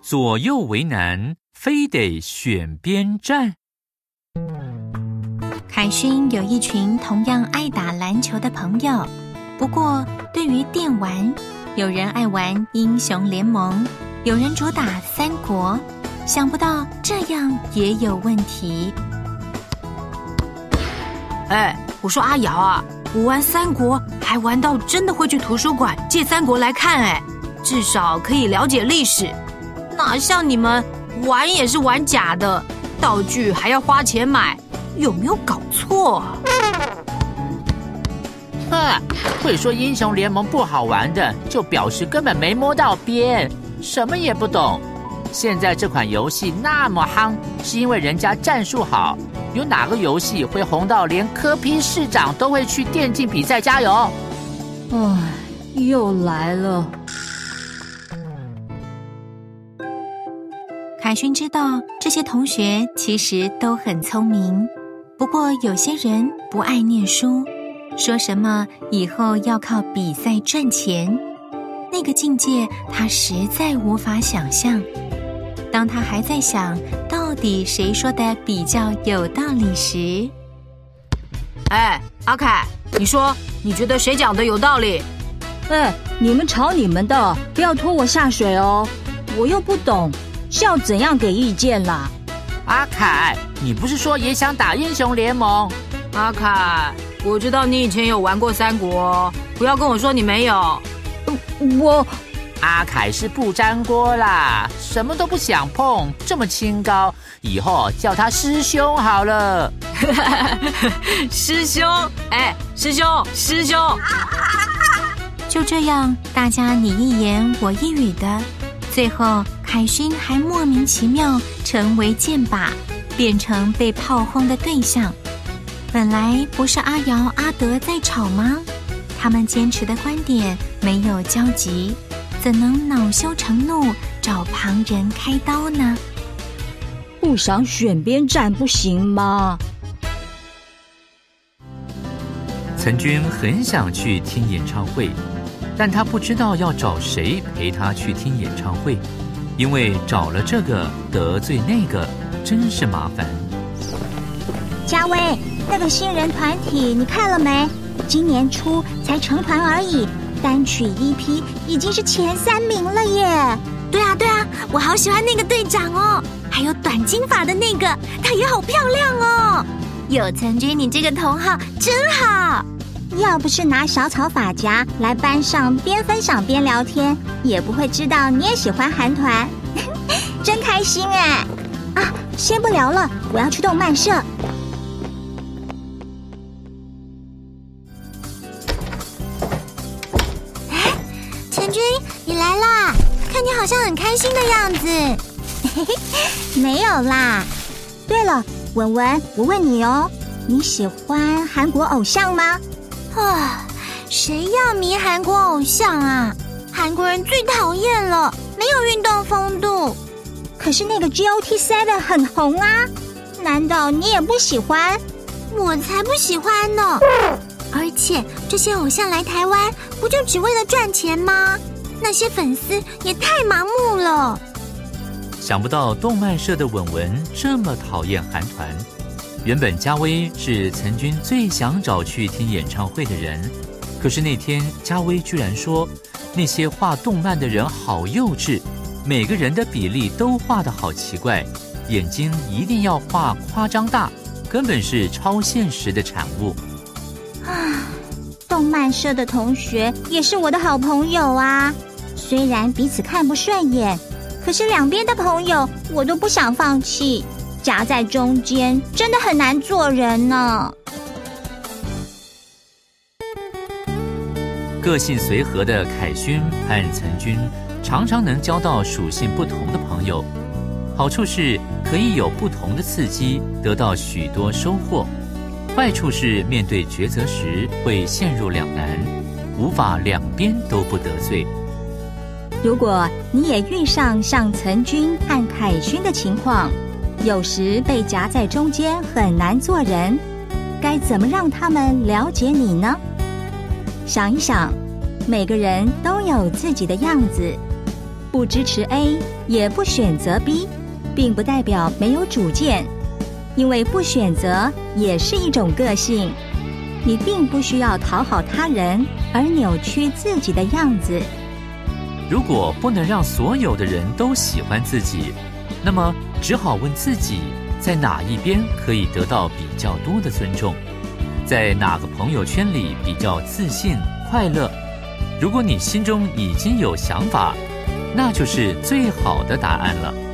左右为难，非得选边站。 凯勋有一群同样爱打篮球的朋友，不过对于电玩，有人爱玩英雄联盟，有人主打三国，想不到这样也有问题。 我说阿瑶啊，我玩三国还玩到真的会去图书馆借三国来看，至少可以了解历史，哪像你们玩也是玩假的，道具还要花钱买，有没有搞错啊？ 会说英雄联盟不好玩的，就表示根本没摸到边，什么也不懂。现在这款游戏那么夯，是因为人家战术好。有哪个游戏会红到连柯 P 市长都会去电竞比赛加油？ 又来了。 凯勋知道这些同学其实都很聪明，不过有些人不爱念书，说什么以后要靠比赛赚钱，那个境界他实在无法想象。当他还在想到底谁说的比较有道理时， 阿凯，你说你觉得谁讲的有道理？ 你们吵你们的，不要拖我下水哦，我又不懂，是要怎样给意见啦？ 阿凯，你不是说也想打英雄联盟？ 阿凯，我知道你以前有玩过三国，不要跟我说你没有。 阿凯是不沾锅啦，什么都不想碰，这么清高，以后叫他师兄好了。 师兄，师兄。 就这样，大家你一言我一语的，最后凯勋还莫名其妙成为箭靶，变成被炮轰的对象。本来不是阿瑶、阿德在吵吗？他们坚持的观点没有交集，怎能恼羞成怒，找旁人开刀呢？ 不想选边站不行吗？ 岑君很想去听演唱会，但他不知道要找谁陪他去听演唱会，因为找了这个得罪那个，真是麻烦。 嘉威，那个新人团体你看了没？今年初才成团而已，单曲 EP 已经是前3名了耶！ 对啊，我好喜欢那个队长哦，还有短金发的那个，她也好漂亮哦。有岑君你这个同好真好， 要不是拿小草发夹来班上边分享边聊天，也不会知道你也喜欢韩团，真开心哎！先不聊了，我要去动漫社。 岑君，你来啦！看你好像很开心的样子。 没有啦。对了，文文，我问你哦，你喜欢韩国偶像吗？ 谁要迷韩国偶像啊？韩国人最讨厌了，没有运动风度。 可是那个 GOT7 很红啊，难道你也不喜欢？ 我才不喜欢呢！而且这些偶像来台湾，不就只为了赚钱吗？那些粉丝也太盲目了。 想不到动漫社的文文这么讨厌韩团。原本嘉威是岑君最想找去听演唱会的人，可是那天嘉威居然说，那些画动漫的人好幼稚，每个人的比例都画得好奇怪，眼睛一定要画夸张大，根本是超现实的产物。 动漫社的同学也是我的好朋友啊，虽然彼此看不顺眼，可是两边的朋友我都不想放弃，夹在中间真的很难做人呢。 个性随和的凯勋和岑君常常能交到属性不同的朋友，好处是可以有不同的刺激，得到许多收获。坏处是面对抉择时会陷入两难，无法两边都不得罪。 如果你也遇上像岑君和凯勋的情况，有时被夹在中间很难做人，该怎么让他们了解你呢？想一想，每个人都有自己的样子， 不支持 A， 也不选择 B， 并不代表没有主见，因为不选择也是一种个性。你并不需要讨好他人而扭曲自己的样子。 如果不能让所有的人都喜欢自己，那么只好问自己，在哪一边可以得到比较多的尊重，在哪个朋友圈里比较自信快乐。如果你心中已经有想法，那就是最好的答案了。